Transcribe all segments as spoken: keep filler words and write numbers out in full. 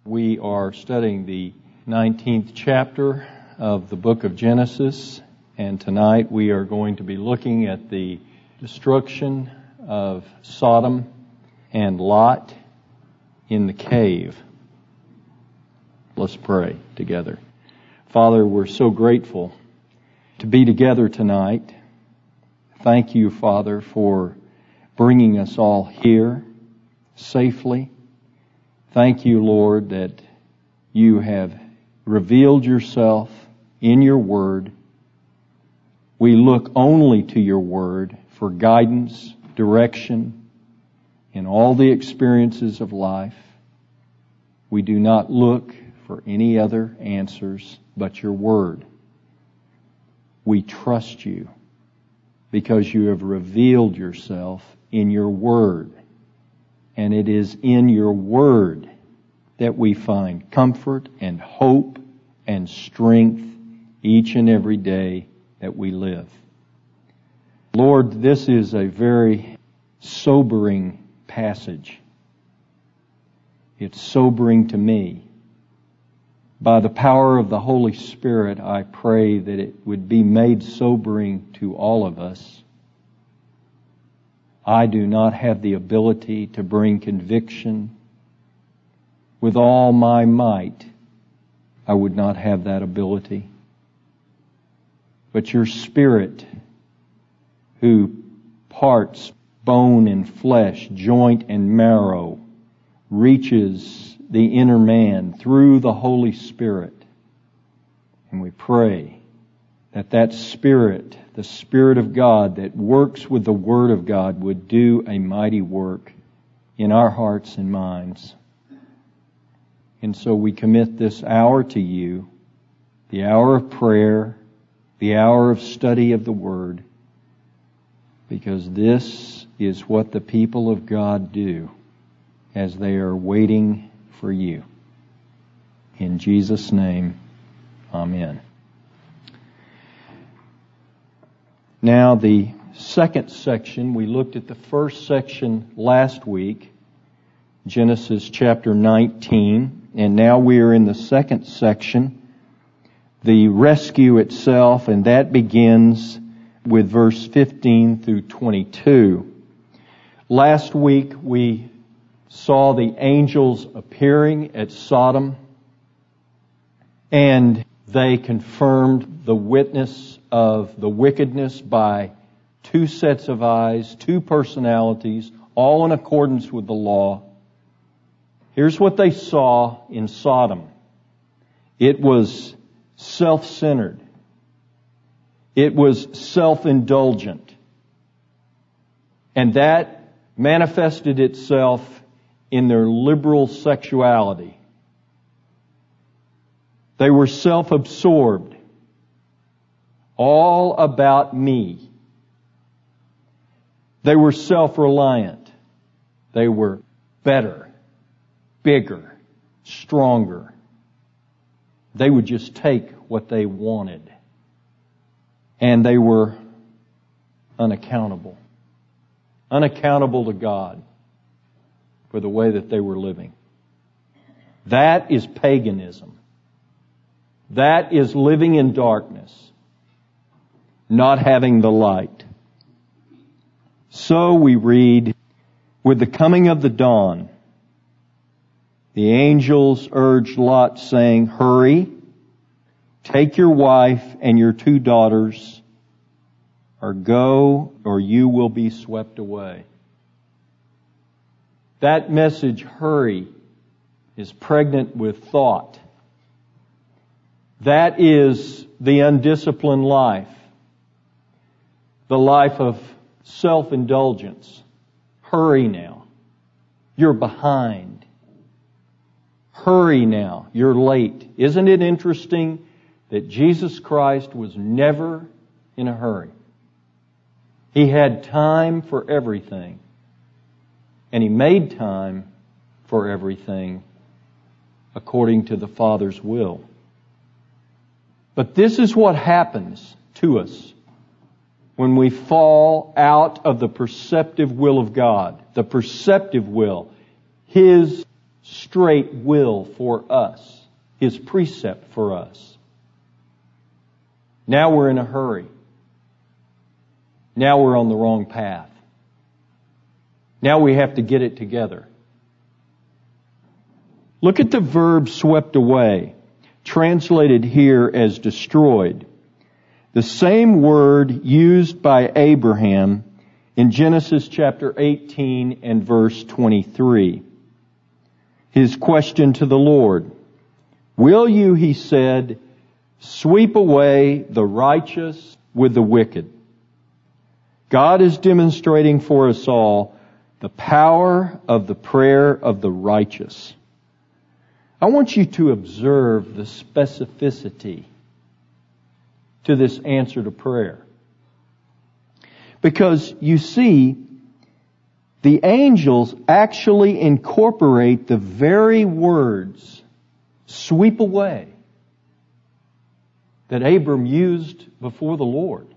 We are studying the nineteenth chapter of the book of Genesis, and tonight we are going to be looking at the destruction of Sodom and Lot in the cave. Let's pray together. Father, we're so grateful to be together tonight. Thank you, Father, for bringing us all here safely. Thank you, Lord, that you have revealed yourself in your word. We look only to your word for guidance, direction in all the experiences of life. We do not look for any other answers but your word. We trust you because you have revealed yourself in your word. And it is in your word that we find comfort and hope and strength each and every day that we live. Lord, this is a very sobering passage. It's sobering to me. By the power of the Holy Spirit, I pray that it would be made sobering to all of us. I do not have the ability to bring conviction. With all my might, I would not have that ability. But your Spirit, who parts bone and flesh, joint and marrow, reaches the inner man through the Holy Spirit. And we pray that that Spirit, the Spirit of God that works with the Word of God, would do a mighty work in our hearts and minds. And so we commit this hour to you, the hour of prayer, the hour of study of the Word, because this is what the people of God do as they are waiting for you. In Jesus' name, amen. Now, the second section, we looked at the first section last week, Genesis chapter nineteen, and now we are in the second section, the rescue itself, and that begins with verse fifteen through twenty-two. Last week we saw the angels appearing at Sodom, and they confirmed the witness of the wickedness by two sets of eyes, two personalities, all in accordance with the law. Here's what they saw in Sodom. It was self-centered. It was self-indulgent. And that manifested itself in their liberal sexuality. They were self-absorbed. All about me. They were self-reliant. They were better, bigger, stronger. They would just take what they wanted. And they were unaccountable. Unaccountable to God for the way that they were living. That is paganism. That is living in darkness, not having the light. So we read, with the coming of the dawn, the angels urged Lot, saying, hurry, take your wife and your two daughters, or go, or you will be swept away. That message, hurry, is pregnant with thought. That is the undisciplined life, the life of self-indulgence. Hurry now. You're behind. Hurry now. You're late. Isn't it interesting that Jesus Christ was never in a hurry? He had time for everything. And He made time for everything according to the Father's will. But this is what happens to us when we fall out of the perceptive will of God. The perceptive will, His straight will for us, His precept for us. Now we're in a hurry. Now we're on the wrong path. Now we have to get it together. Look at the verb swept away, translated here as destroyed. The same word used by Abraham in Genesis chapter eighteen and verse twenty-three. His question to the Lord, "Will you," he said, "sweep away the righteous with the wicked?" God is demonstrating for us all the power of the prayer of the righteous. I want you to observe the specificity to this answer to prayer. Because you see, the angels actually incorporate the very words, "sweep away," that Abram used before the Lord.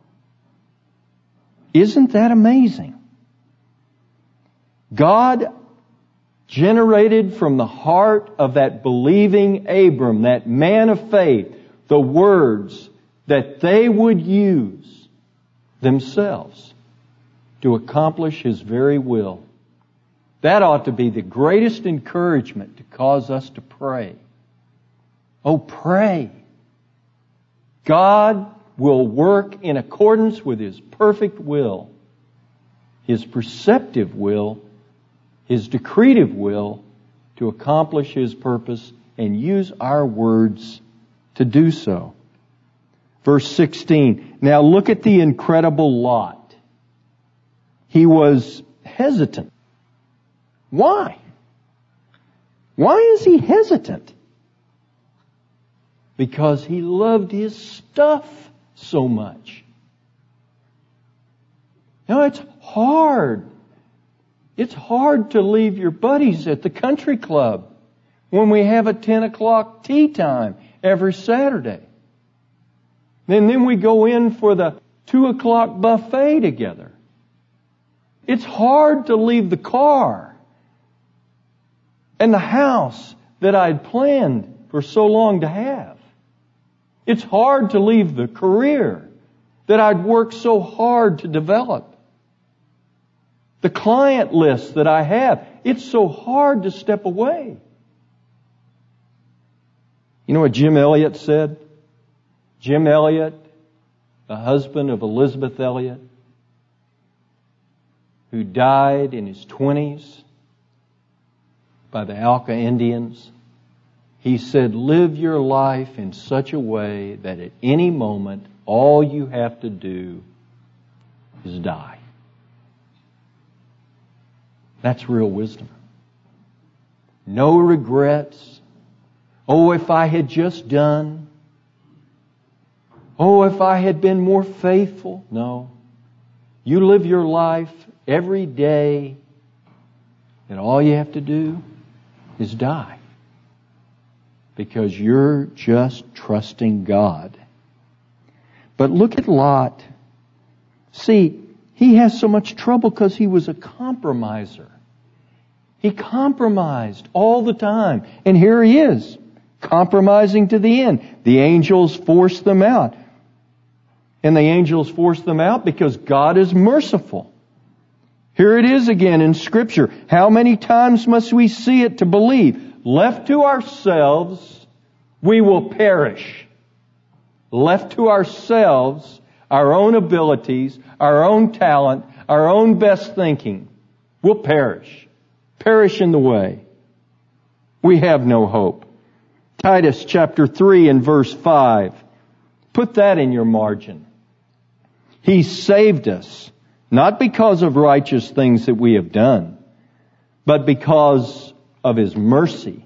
Isn't that amazing? God generated from the heart of that believing Abram, that man of faith, the words that they would use themselves to accomplish His very will. That ought to be the greatest encouragement to cause us to pray. Oh, pray. God will work in accordance with His perfect will, His perceptive will, His decretive will to accomplish His purpose and use our words to do so. Verse sixteen. Now look at the incredible Lot. He was hesitant. Why? Why is he hesitant? Because he loved his stuff so much. Now it's hard. It's hard to leave your buddies at the country club when we have a ten o'clock tea time every Saturday. And then we go in for the two o'clock buffet together. It's hard to leave the car and the house that I'd planned for so long to have. It's hard to leave the career that I'd worked so hard to develop. The client list that I have, it's so hard to step away. You know what Jim Elliot said? Jim Elliot, the husband of Elizabeth Elliot, who died in his twenties by the Alca Indians. He said, live your life in such a way that at any moment, all you have to do is die. That's real wisdom. No regrets. Oh, if I had just done. Oh, if I had been more faithful. No. You live your life every day, and all you have to do is die. Because you're just trusting God. But look at Lot. See, he has so much trouble because he was a compromiser. He compromised all the time. And here he is, compromising to the end. The angels forced them out. And the angels forced them out because God is merciful. Here it is again in Scripture. How many times must we see it to believe? Left to ourselves, we will perish. Left to ourselves, our own abilities, our own talent, our own best thinking, we'll perish. Perish in the way. We have no hope. Titus chapter three and verse five. Put that in your margin. He saved us, not because of righteous things that we have done, but because of His mercy.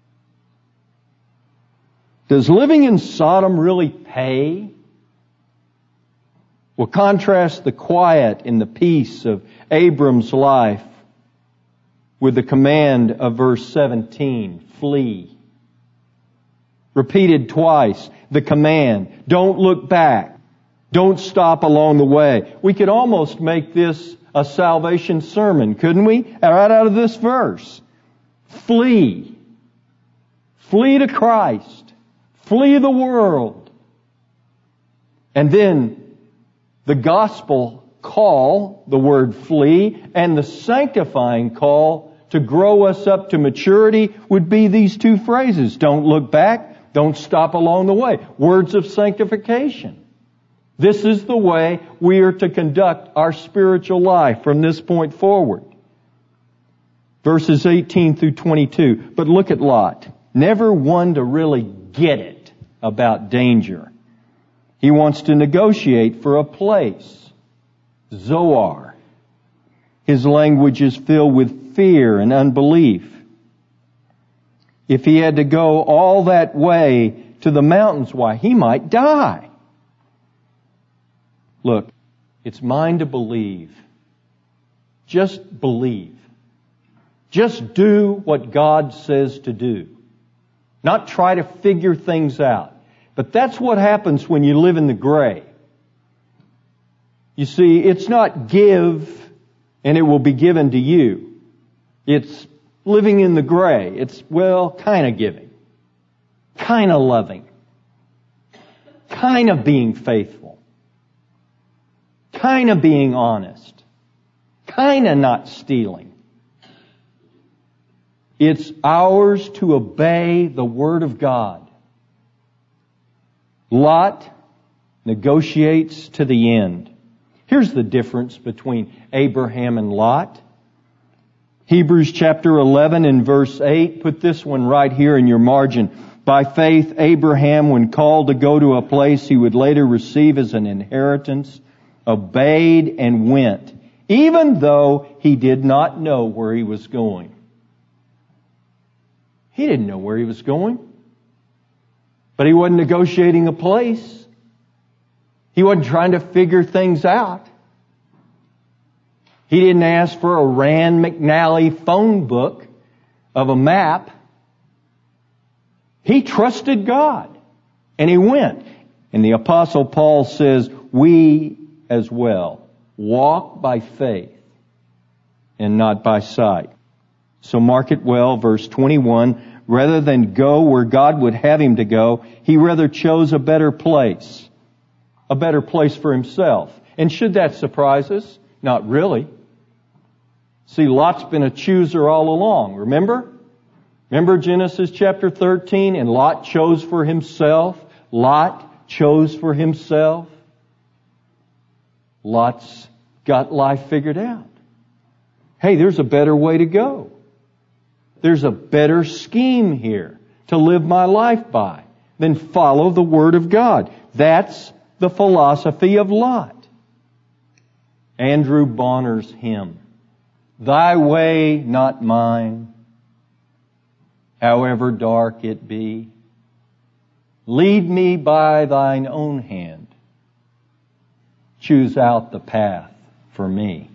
Does living in Sodom really pay? Well, contrast the quiet and the peace of Abram's life with the command of verse seventeen, flee. Repeated twice, the command, don't look back. Don't stop along the way. We could almost make this a salvation sermon, couldn't we? Right out of this verse. Flee. Flee to Christ. Flee the world. And then the gospel call, the word flee, and the sanctifying call to grow us up to maturity would be these two phrases. Don't look back. Don't stop along the way. Words of sanctification. This is the way we are to conduct our spiritual life from this point forward. Verses eighteen through twenty-two. But look at Lot. Never one to really get it about danger. He wants to negotiate for a place. Zoar. His language is filled with fear and unbelief. If he had to go all that way to the mountains, why, he might die. Look, it's mine to believe. Just believe. Just do what God says to do. Not try to figure things out. But that's what happens when you live in the gray. You see, it's not give and it will be given to you. It's living in the gray. It's, well, kind of giving. Kind of loving. Kind of being faithful. Kind of being honest. Kind of not stealing. It's ours to obey the Word of God. Lot negotiates to the end. Here's the difference between Abraham and Lot. Hebrews chapter eleven and verse eight. Put this one right here in your margin. By faith, Abraham, when called to go to a place he would later receive as an inheritance, obeyed and went, even though he did not know where he was going. He didn't know where he was going. But he wasn't negotiating a place. He wasn't trying to figure things out. He didn't ask for a Rand McNally phone book of a map. He trusted God. And he went. And the Apostle Paul says, we as well walk by faith and not by sight. So mark it well, verse twenty-one. Rather than go where God would have him to go, he rather chose a better place. A better place for himself. And should that surprise us? Not really. See, Lot's been a chooser all along, remember? Remember Genesis chapter thirteen? And Lot chose for himself. Lot chose for himself. Lot's got life figured out. Hey, there's a better way to go. There's a better scheme here to live my life by than follow the Word of God. That's the philosophy of Lot. Andrew Bonner's hymn, Thy way, not mine, however dark it be, lead me by thine own hand, choose out the path for me.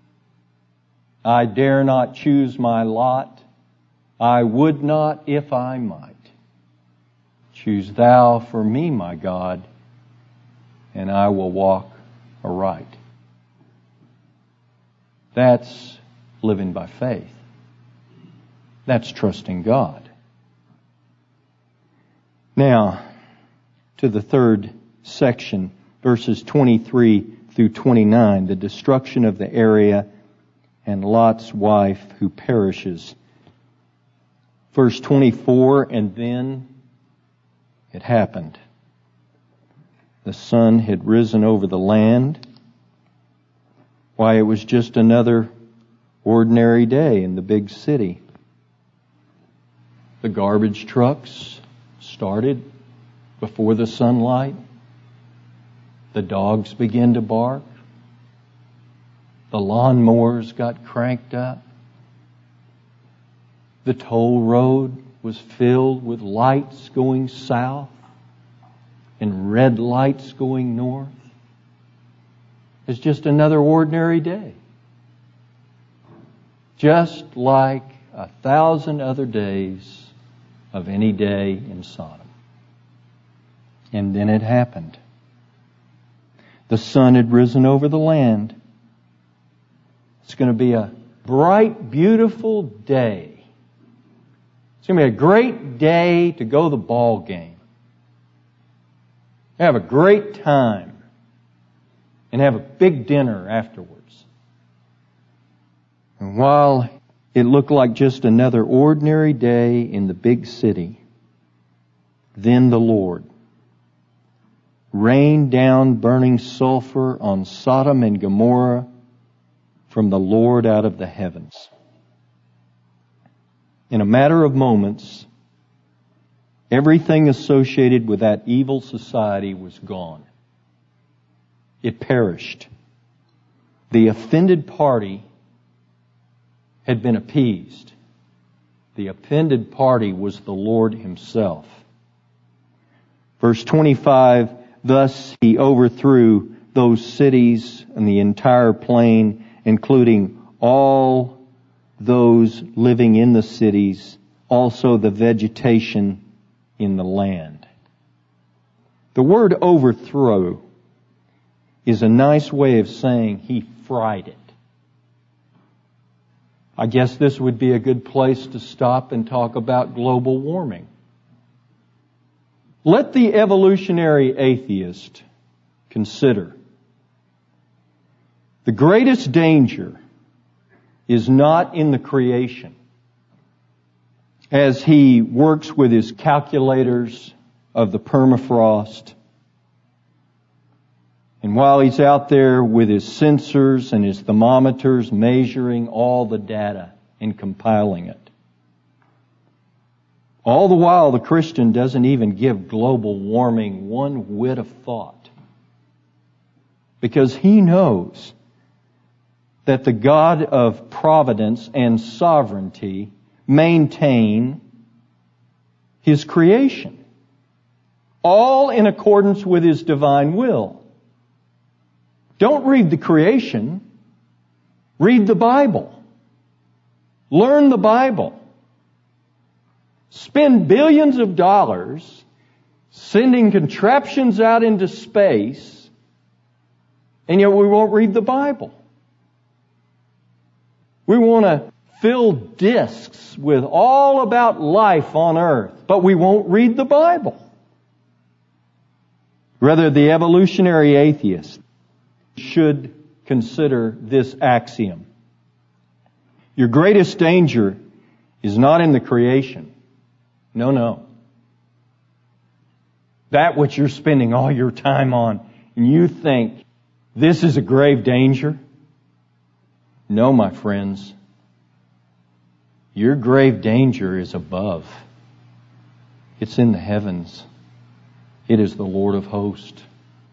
I dare not choose my lot, I would not if I might. Choose thou for me, my God, and I will walk aright. That's living by faith. That's trusting God. Now, to the third section, verses twenty-three through twenty-nine, the destruction of the area and Lot's wife who perishes. Verse twenty-four, and then it happened. The sun had risen over the land. Why, it was just another ordinary day in the big city. The garbage trucks started before the sunlight. The dogs began to bark. The lawnmowers got cranked up. The toll road was filled with lights going south and red lights going north. It's just another ordinary day. Just like a thousand other days of any day in Sodom. And then it happened. The sun had risen over the land. It's going to be a bright, beautiful day It's going to be a great day to go to the ball game. Have a great time. And have a big dinner afterwards. And while it looked like just another ordinary day in the big city, then the Lord rained down burning sulfur on Sodom and Gomorrah from the Lord out of the heavens. In a matter of moments, everything associated with that evil society was gone. It perished. The offended party had been appeased. The offended party was the Lord Himself. Verse twenty-five, thus He overthrew those cities and the entire plain, including all those living in the cities, also the vegetation in the land. The word overthrow is a nice way of saying He fried it. I guess this would be a good place to stop and talk about global warming. Let the evolutionary atheist consider the greatest danger is not in the creation. As he works with his calculators of the permafrost, and while he's out there with his sensors and his thermometers measuring all the data and compiling it, all the while the Christian doesn't even give global warming one whit of thought, because he knows that the God of providence and sovereignty maintain His creation, all in accordance with His divine will. Don't read the creation. Read the Bible. Learn the Bible. Spend billions of dollars sending contraptions out into space, and yet we won't read the Bible. We want to fill discs with all about life on earth, but we won't read the Bible. Rather, the evolutionary atheist should consider this axiom. Your greatest danger is not in the creation. No, no. That which you're spending all your time on, and you think this is a grave danger. No, my friends. Your grave danger is above. It's in the heavens. It is the Lord of hosts.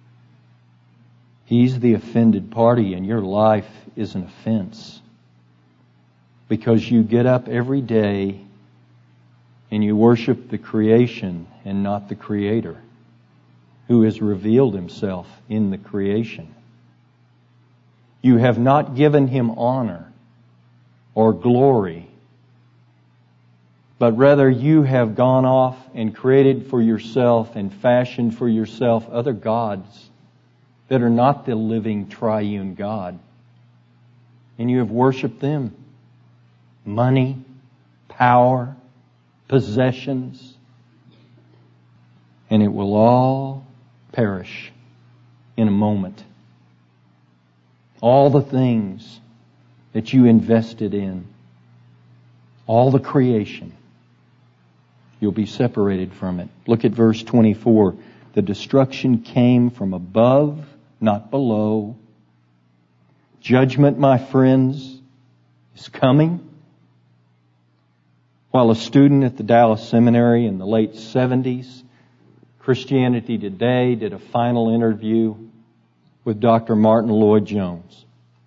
He's the offended party, and your life is an offense. Because you get up every day and you worship the creation and not the Creator, who has revealed Himself in the creation. You have not given Him honor or glory, but rather you have gone off and created for yourself and fashioned for yourself other gods that are not the living triune God. And you have worshiped them. Money, power, possessions. And it will all perish in a moment. All the things that you invested in, all the creation, you'll be separated from it. Look at verse twenty-four. The destruction came from above, not below. Judgment, my friends, is coming. While a student at the Dallas Seminary in the late seventies, Christianity Today did a final interview with Doctor Martin Lloyd-Jones.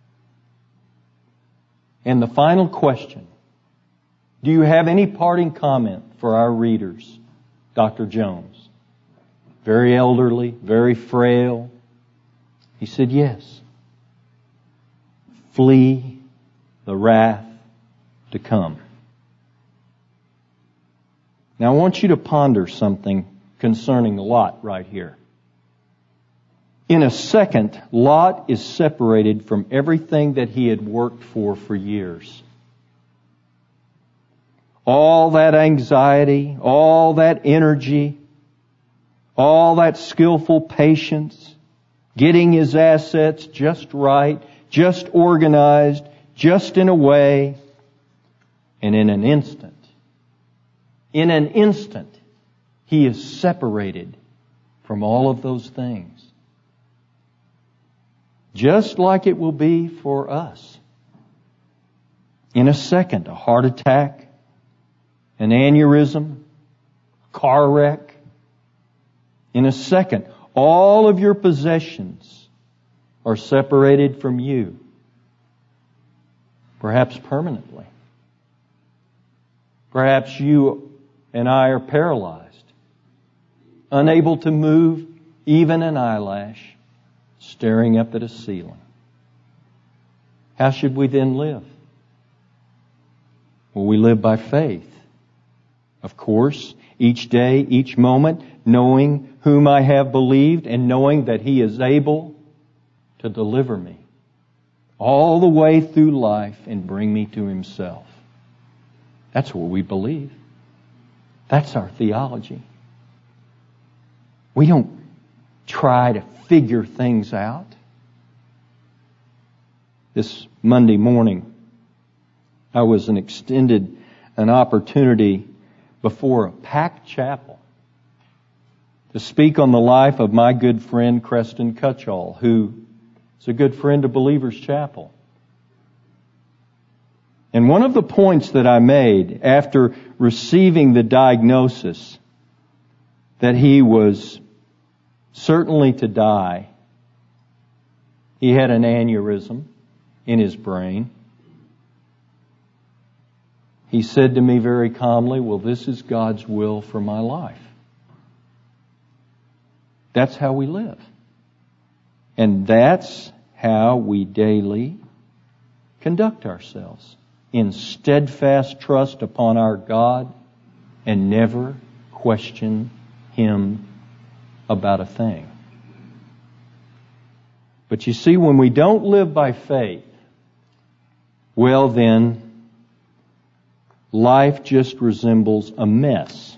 And the final question, do you have any parting comment for our readers, Doctor Jones? Very elderly, very frail. He said, yes. Flee the wrath to come. Now I want you to ponder something concerning Lot right here. In a second, Lot is separated from everything that he had worked for for years. all that anxiety, all that energy, all that skillful patience, getting his assets just right, just organized, just in a way, and in an instant, in an instant, he is separated from all of those things. Just like it will be for us. In a second, a heart attack, an aneurysm, a car wreck. In a second, all of your possessions are separated from you. Perhaps permanently. Perhaps you and I are paralyzed, unable to move even an eyelash, staring up at a ceiling. How should we then live? Well, we live by faith. Of course, each day, each moment, knowing whom I have believed and knowing that He is able to deliver me all the way through life and bring me to Himself. That's what we believe. That's our theology. We don't try to figure things out. This Monday morning, I was an extended an opportunity before a packed chapel to speak on the life of my good friend Creston Cutchall, who is a good friend of Believers Chapel. And one of the points that I made after receiving the diagnosis that he was certainly to die, he had an aneurysm in his brain. He said to me very calmly, well, this is God's will for my life. That's how we live. And that's how we daily conduct ourselves, in steadfast trust upon our God and never question Him about a thing. But you see, when we don't live by faith, well then, life just resembles a mess.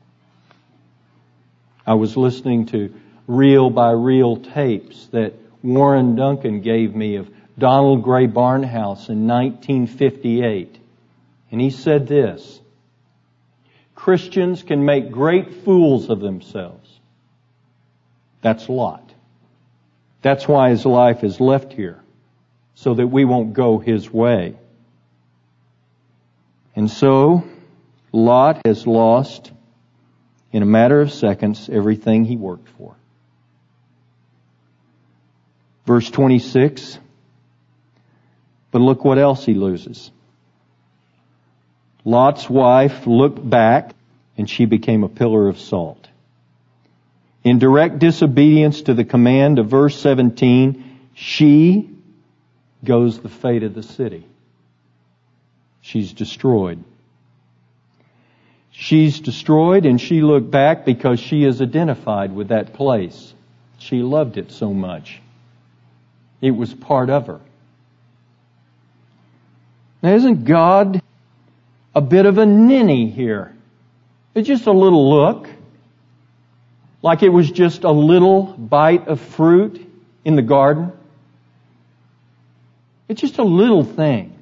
I was listening to reel-by-reel tapes that Warren Duncan gave me of Donald Gray Barnhouse in nineteen fifty-eight. And he said this: Christians can make great fools of themselves. That's Lot. That's why his life is left here, so that we won't go his way. And so, Lot has lost, in a matter of seconds, everything he worked for. Verse twenty-six, but look what else he loses. Lot's wife looked back, and she became a pillar of salt. In direct disobedience to the command of verse seventeen, she goes the fate of the city. She's destroyed. She's destroyed, and she looked back because she is identified with that place. She loved it so much. It was part of her. Now, isn't God a bit of a ninny here? It's just a little look. Like it was just a little bite of fruit in the garden. It's just a little thing.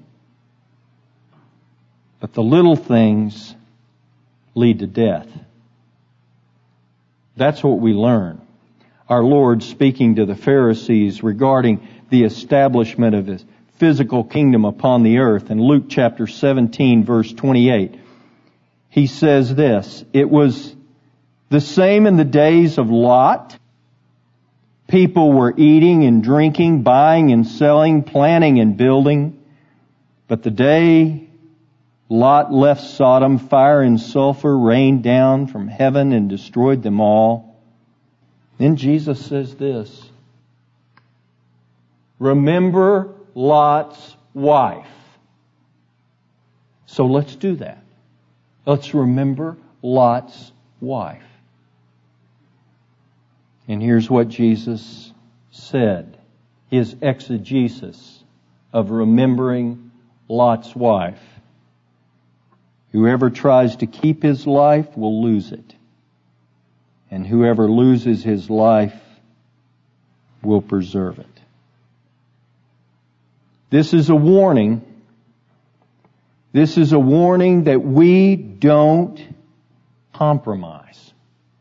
But the little things lead to death. That's what we learn. Our Lord, speaking to the Pharisees regarding the establishment of His physical kingdom upon the earth, in Luke chapter seventeen, verse twenty-eight, He says this: it was the same in the days of Lot. People were eating and drinking, buying and selling, planting and building. But the day Lot left Sodom, fire and sulfur rained down from heaven and destroyed them all. Then Jesus says this: remember Lot's wife. So let's do that. Let's remember Lot's wife. And here's what Jesus said, His exegesis of remembering Lot's wife. Whoever tries to keep his life will lose it, and whoever loses his life will preserve it. This is a warning. This is a warning that we don't compromise.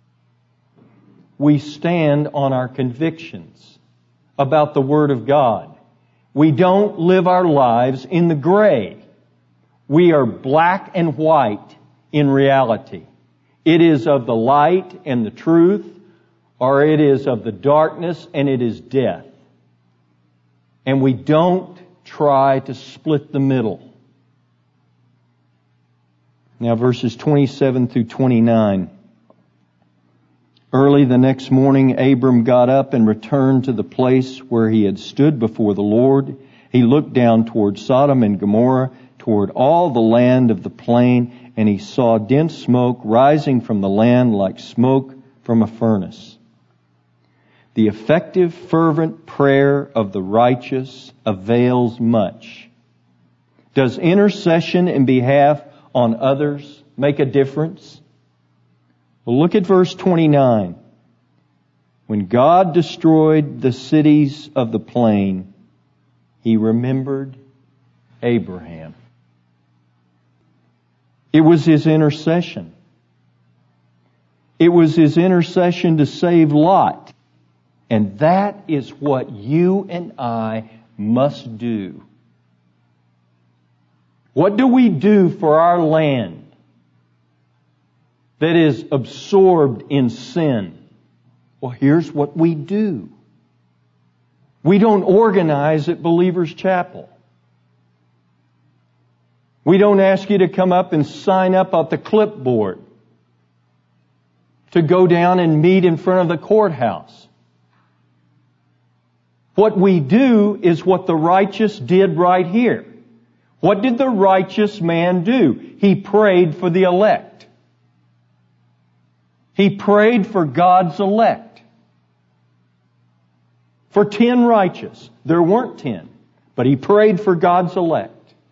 We stand on our convictions about the Word of God. We don't live our lives in the gray. We are black and white in reality. It is of the light and the truth, or it is of the darkness and it is death. And we don't try to split the middle. Now verses twenty-seven through twenty-nine. Early the next morning, Abram got up and returned to the place where he had stood before the Lord. He looked down toward Sodom and Gomorrah, toward all the land of the plain, and he saw dense smoke rising from the land like smoke from a furnace. The effective, fervent prayer of the righteous avails much. Does intercession in behalf on others make a difference? Well, look at verse twenty-nine. When God destroyed the cities of the plain, He remembered Abraham. It was his intercession. It was his intercession to save Lot. And that is what you and I must do. What do we do for our land that is absorbed in sin? Well, here's what we do. We don't organize at Believers Chapel. We don't ask you to come up and sign up at the clipboard to go down and meet in front of the courthouse. What we do is what the righteous did right here. What did the righteous man do? He prayed for the elect. He prayed for God's elect. For ten righteous. There weren't ten. But he prayed for God's elect.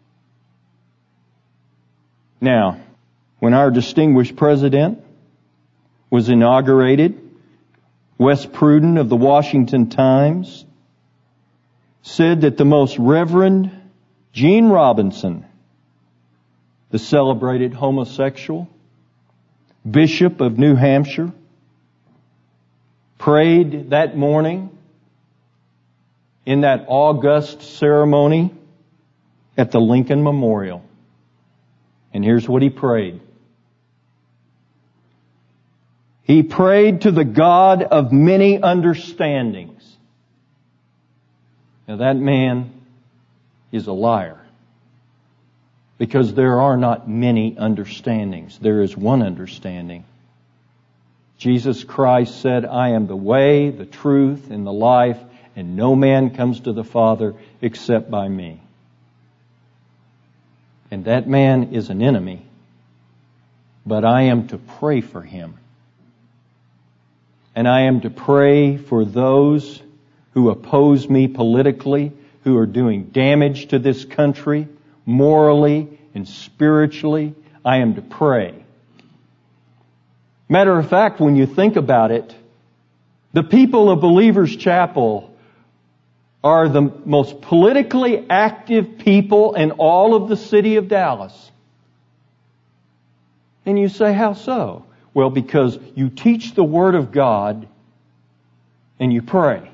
Now, when our distinguished president was inaugurated, Wes Pruden of the Washington Times said that the Most Reverend Gene Robinson, the celebrated homosexual, Bishop of New Hampshire, prayed that morning in that august ceremony at the Lincoln Memorial. And here's what he prayed. He prayed to the God of many understandings. Now that man is a liar. Because there are not many understandings. There is one understanding. Jesus Christ said, I am the way, the truth, and the life, and no man comes to the Father except by me. And that man is an enemy. But I am to pray for him. And I am to pray for those who oppose me politically, who are doing damage to this country, morally and spiritually. I am to pray. Matter of fact, when you think about it, the people of Believers Chapel are the most politically active people in all of the city of Dallas. And you say, how so? Well, because you teach the Word of God and you pray.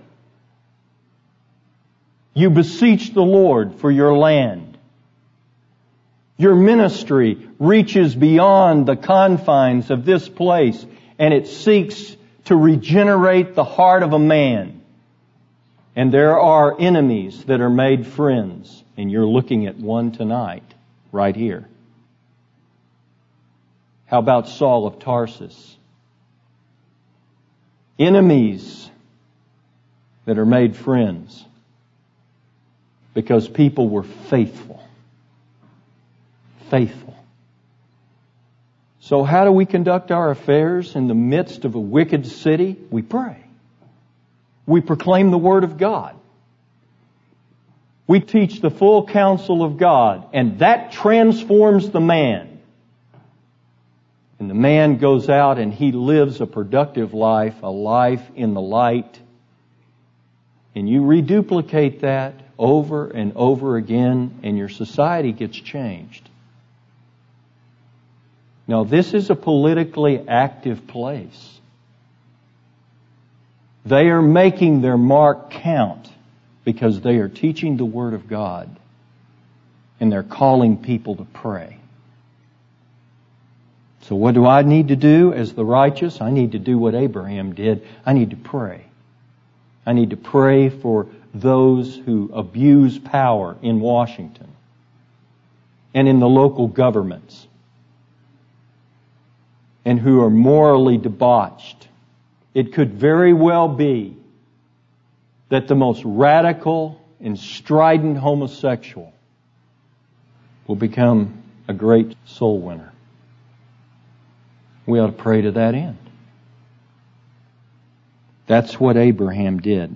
You beseech the Lord for your land. Your ministry reaches beyond the confines of this place, and it seeks to regenerate the heart of a man. And there are enemies that are made friends, and you're looking at one tonight, right here. How about Saul of Tarsus? Enemies that are made friends because people were faithful. Faithful. So how do we conduct our affairs in the midst of a wicked city? We pray. We proclaim the Word of God. We teach the full counsel of God, and that transforms the man. And the man goes out and he lives a productive life, a life in the light. And you reduplicate that over and over again, and your society gets changed. Now, this is a politically active place. They are making their mark count because they are teaching the Word of God, and they're calling people to pray. So what do I need to do as the righteous? I need to do what Abraham did. I need to pray. I need to pray for those who abuse power in Washington and in the local governments and who are morally debauched. It could very well be that the most radical and strident homosexual will become a great soul winner. We ought to pray to that end. That's what Abraham did.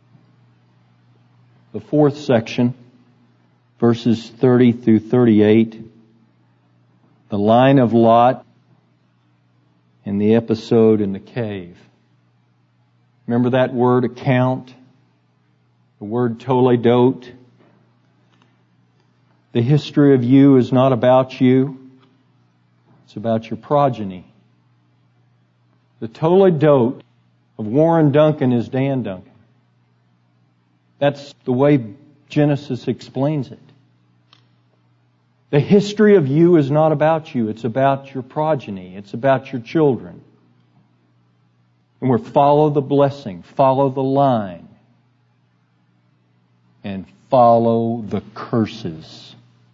The fourth section, verses thirty through thirty-eight, the line of Lot and the episode in the cave. Remember that word account? The word toledot? The history of you is not about you. It's about your progeny. The toledot of Warren Duncan is Dan Duncan. That's the way Genesis explains it. The history of you is not about you. It's about your progeny. It's about your children. And we're follow the blessing, follow the line, and follow the curses.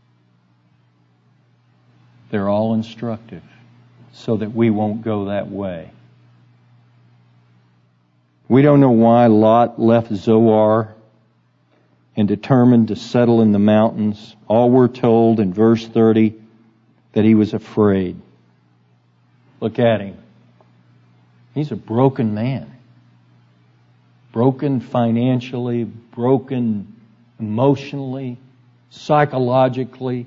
They're all instructive so that we won't go that way. We don't know why Lot left Zoar and determined to settle in the mountains. All we're told in verse thirty that he was afraid. Look at him. He's a broken man. Broken financially, broken emotionally, psychologically.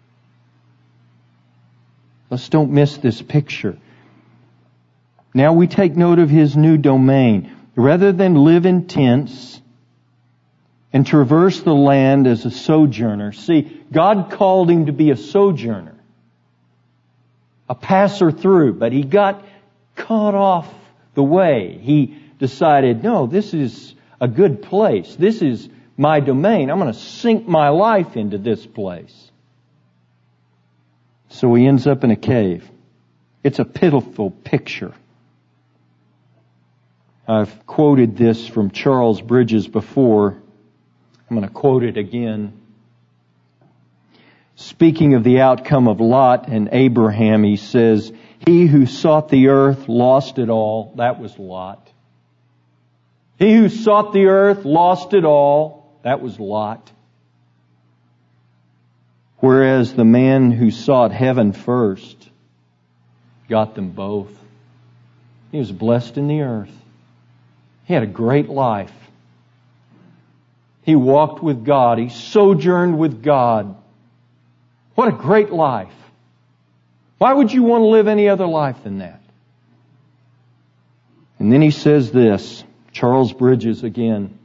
Let's don't miss this picture. Now we take note of his new domain. Rather than live in tents and traverse the land as a sojourner. See, God called him to be a sojourner, a passer through, but he got caught off the way. He decided, no, this is a good place. This is my domain. I'm going to sink my life into this place. So he ends up in a cave. It's a pitiful picture. I've quoted this from Charles Bridges before. I'm going to quote it again. Speaking of the outcome of Lot and Abraham, he says, "He who sought the earth lost it all." That was Lot. He who sought the earth lost it all. That was Lot. Whereas the man who sought heaven first got them both. He was blessed in the earth. He had a great life. He walked with God. He sojourned with God. What a great life. Why would you want to live any other life than that? And then he says this, Charles Bridges again.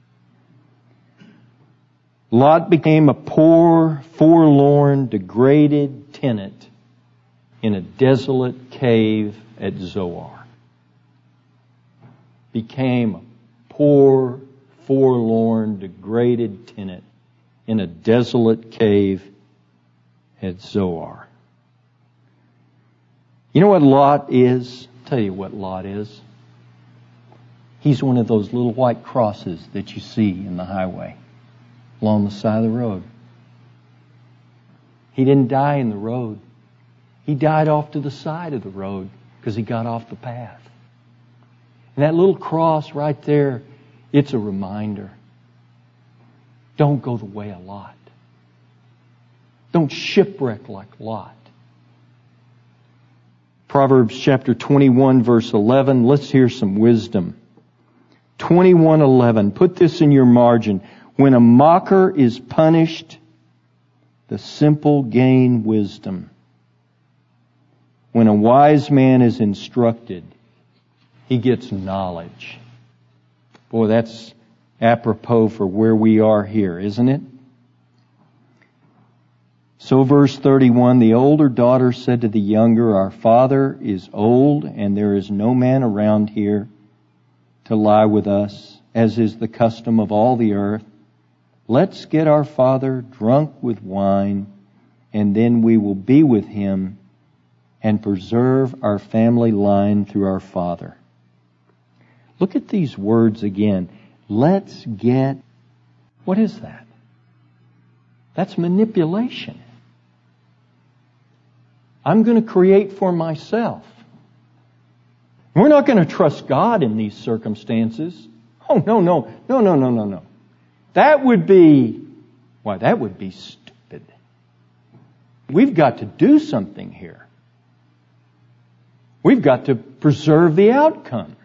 Lot became a poor, forlorn, degraded tenant in a desolate cave at Zoar. Became a poor, forlorn, degraded tenant in a desolate cave at Zoar. You know what Lot is? I'll tell you what Lot is. He's one of those little white crosses that you see in the highway along the side of the road. He didn't die in the road. He died off to the side of the road because he got off the path. And that little cross right there, it's a reminder. Don't go the way of Lot. Don't shipwreck like Lot. Proverbs chapter twenty-one, verse eleven. Let's hear some wisdom. twenty-one eleven. Put this in your margin. When a mocker is punished, the simple gain wisdom. When a wise man is instructed, he gets knowledge. Boy, that's apropos for where we are here, isn't it? So verse thirty-one, the older daughter said to the younger, our father is old, and there is no man around here to lie with us, as is the custom of all the earth. Let's get our father drunk with wine, and then we will be with him and preserve our family line through our father. Look at these words again. Let's get... What is that? That's manipulation. I'm going to create for myself. We're not going to trust God in these circumstances. Oh, no, no, no, no, no, no, no. That would be, why, that would be stupid. We've got to do something here. We've got to preserve the outcome.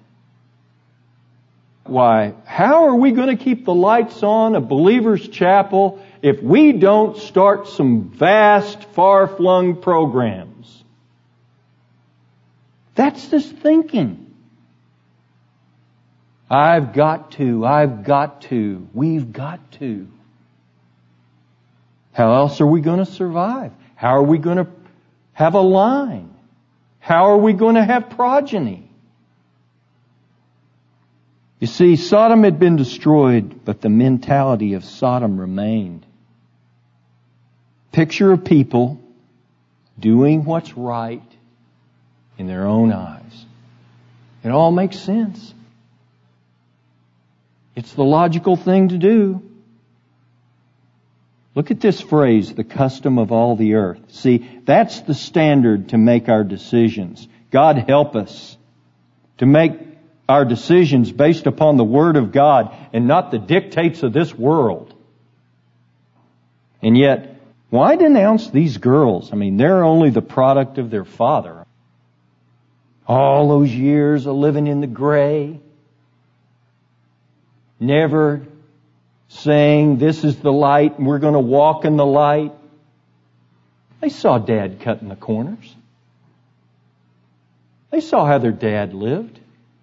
Why, how are we going to keep the lights on a believer's chapel if we don't start some vast, far-flung programs? That's just thinking. I've got to, I've got to, we've got to. How else are we going to survive? How are we going to have a line? How are we going to have progeny? You see, Sodom had been destroyed, but the mentality of Sodom remained. Picture of people doing what's right in their own eyes. It all makes sense. It's the logical thing to do. Look at this phrase, the custom of all the earth. See, that's the standard to make our decisions. God help us to make our decisions based upon the Word of God and not the dictates of this world. And yet, why denounce these girls? I mean, they're only the product of their father. All those years of living in the gray, never saying, this is the light and we're going to walk in the light. They saw Dad cutting the corners. They saw how their dad lived.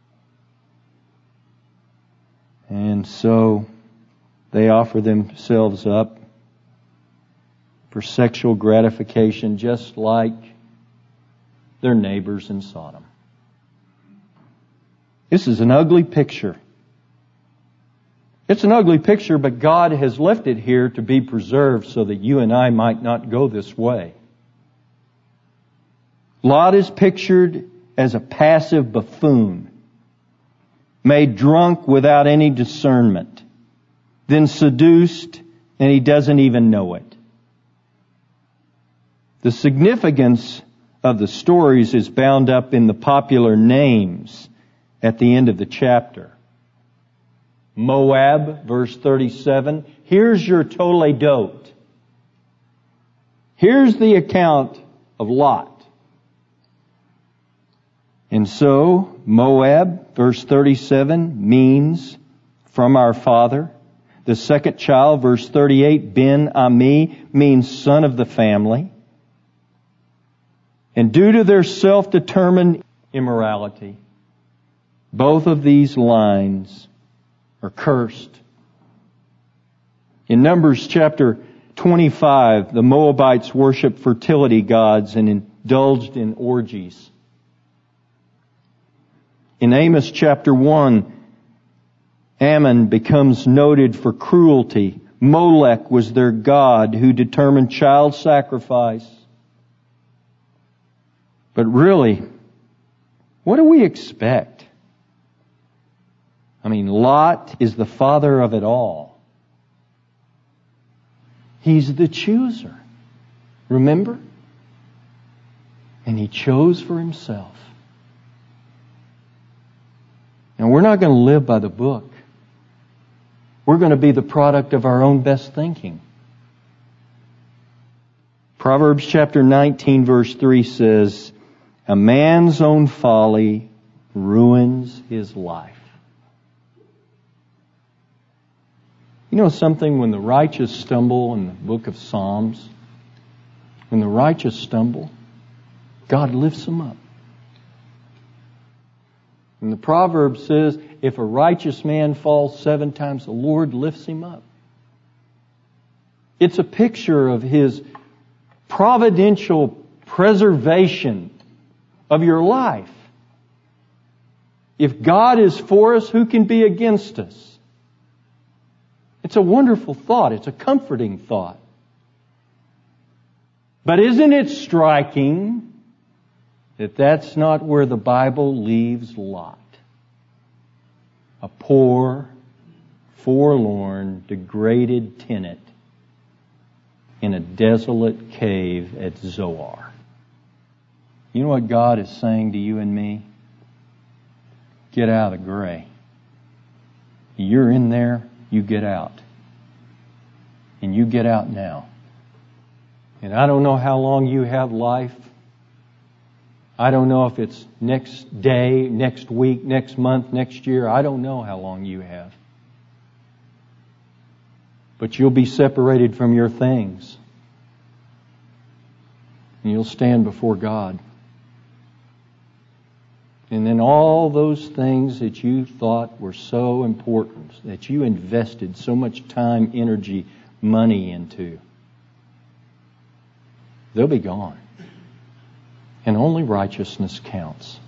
And so they offer themselves up for sexual gratification just like their neighbors in Sodom. This is an ugly picture. It's an ugly picture, but God has left it here to be preserved so that you and I might not go this way. Lot is pictured as a passive buffoon, made drunk without any discernment, then seduced, and he doesn't even know it. The significance of the stories is bound up in the popular names at the end of the chapter. Moab, verse thirty-seven. Here's your Toledot. Here's the account of Lot. And so, Moab, verse thirty-seven, means from our father. The second child, verse thirty-eight, Ben Ami, means son of the family. And due to their self-determined immorality, both of these lines are cursed. In Numbers chapter twenty-five, the Moabites worshiped fertility gods and indulged in orgies. In Amos chapter one, Ammon becomes noted for cruelty. Molech was their god who determined child sacrifice. But really, what do we expect? I mean, Lot is the father of it all. He's the chooser. Remember? And he chose for himself. Now, we're not going to live by the book. We're going to be the product of our own best thinking. Proverbs chapter nineteen, verse three says, a man's own folly ruins his life. You know something? When the righteous stumble in the book of Psalms, when the righteous stumble, God lifts them up. And the proverb says, if a righteous man falls seven times, the Lord lifts him up. It's a picture of His providential preservation of your life. If God is for us, who can be against us? It's a wonderful thought. It's a comforting thought. But isn't it striking that that's not where the Bible leaves Lot? A poor, forlorn, degraded tenant in a desolate cave at Zoar. You know what God is saying to you and me? Get out of the gray. You're in there, you get out. And you get out now. And I don't know how long you have life. I don't know if it's next day, next week, next month, next year. I don't know how long you have. But you'll be separated from your things. And you'll stand before God. And then all those things that you thought were so important, that you invested so much time, energy, money into, they'll be gone. And only righteousness counts.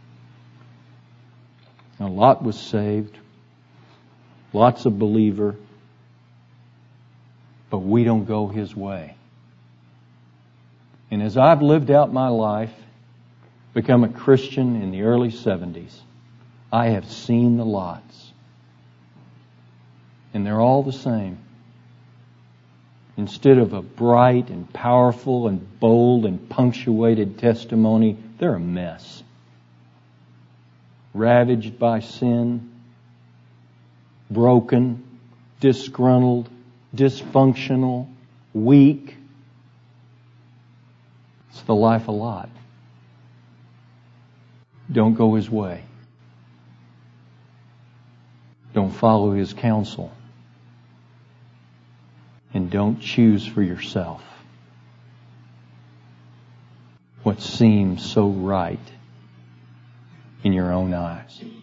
Now, Lot was saved. Lot's a believer. But we don't go his way. And as I've lived out my life, become a Christian in the early seventies, I have seen the Lots. And they're all the same. Instead of a bright and powerful and bold and punctuated testimony, they're a mess. Ravaged by sin, broken, disgruntled, dysfunctional, weak. It's the life of Lot. Don't go his way. Don't follow his counsel. And don't choose for yourself what seems so right in your own eyes.